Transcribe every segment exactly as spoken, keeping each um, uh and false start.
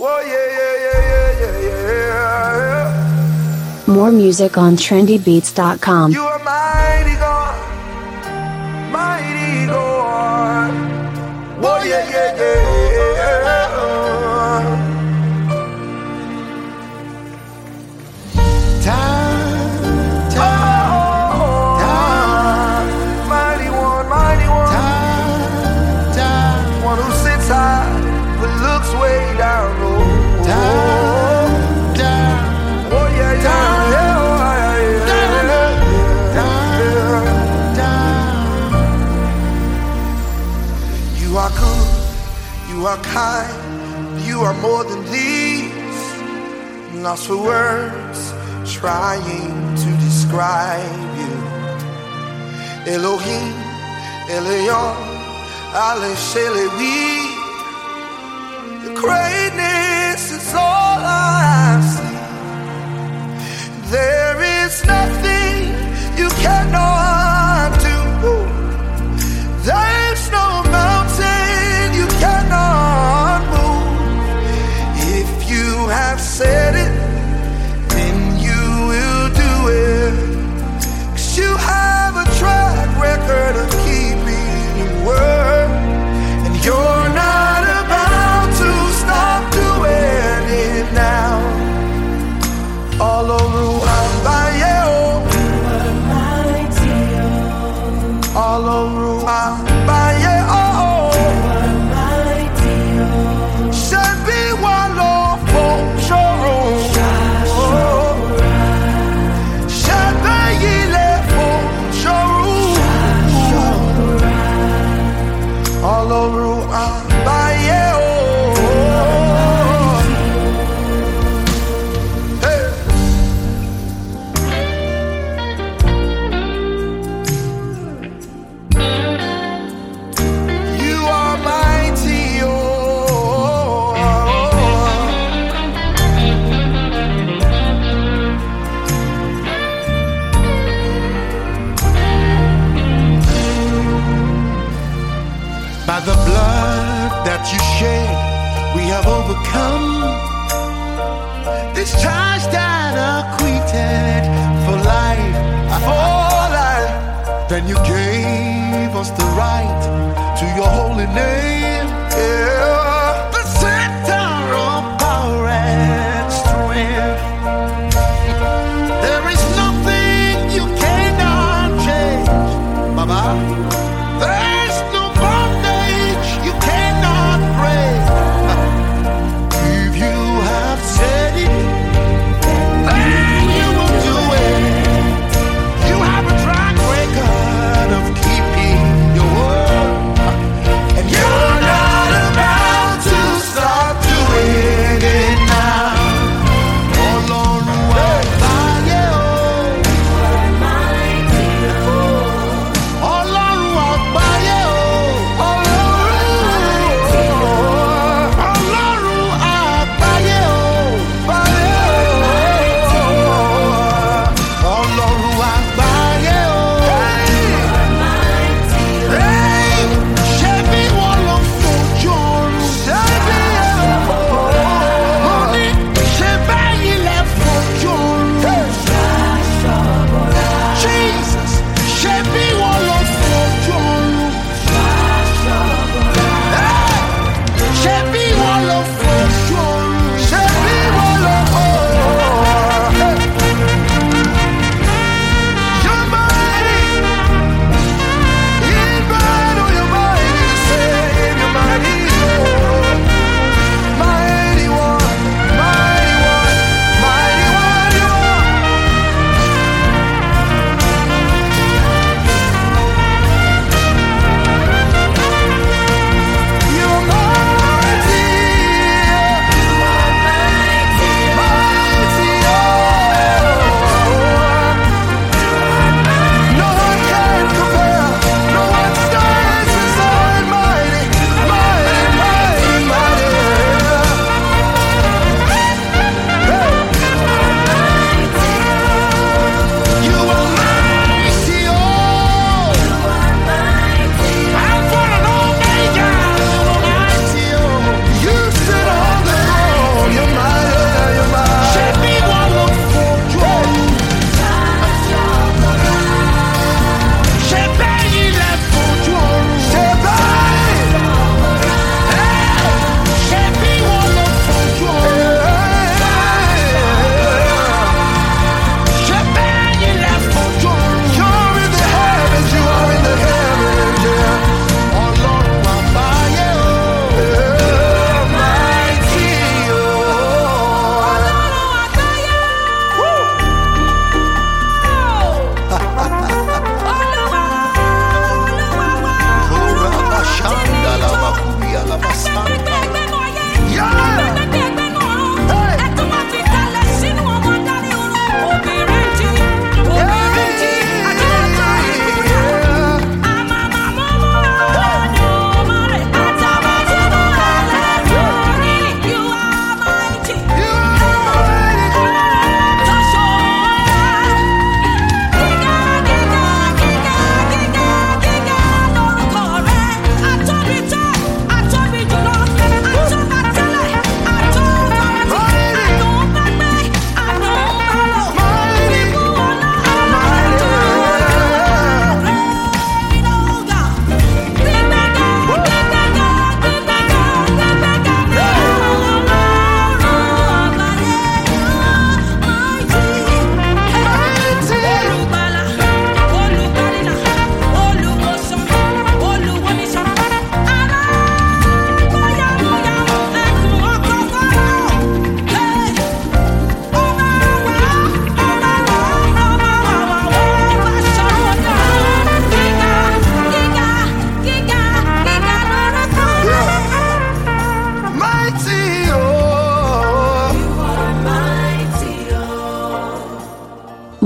Oh yeah, yeah, yeah, yeah, yeah, yeah. More music on trendy beats dot com. You are mighty God, mighty God. Oh yeah, yeah, yeah. Time, time, oh, time, mighty one, mighty one. time, time, One who sits high but looks way down low. time, time, Oh yeah, yeah, time, yeah, oh, yeah, yeah, time, time. You are good, you are kind, you are more than these. Lost for words, trying to describe you. Elohim, Elion, Ale Shelewi. Your greatness is all I see. There is nothing you cannot do. There's no mountain you cannot move. If you have said it, then you will do it. 'Cause you have a track record of keeping your word. And you're not about to stop doing it now. All over Wambaye, all over Wambaye, oh, should be one love for showroom. Should be yile for showroom. All over Wambaye, oh. You are mighty, oh. By the blood that you shed, we have overcome. This charge that acquitted for life, For life. then you gave us the right to your holy name. Yeah. The center of power and strength. There is nothing you cannot change, Baba. There's no bondage you cannot break. If you have said it, then you will do it. You have a track record of keeping your word. And you're not about to stop doing it now. Ọlọ́run àgbáyé o. Ọlọ́run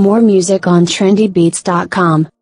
More music on trendy beats dot com.